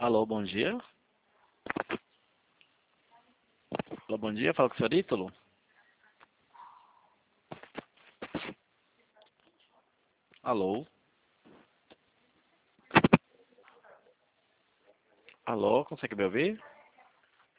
Alô, bom dia. Alô, bom dia. Fala com o senhor Ítalo. Alô. Alô, consegue me ouvir?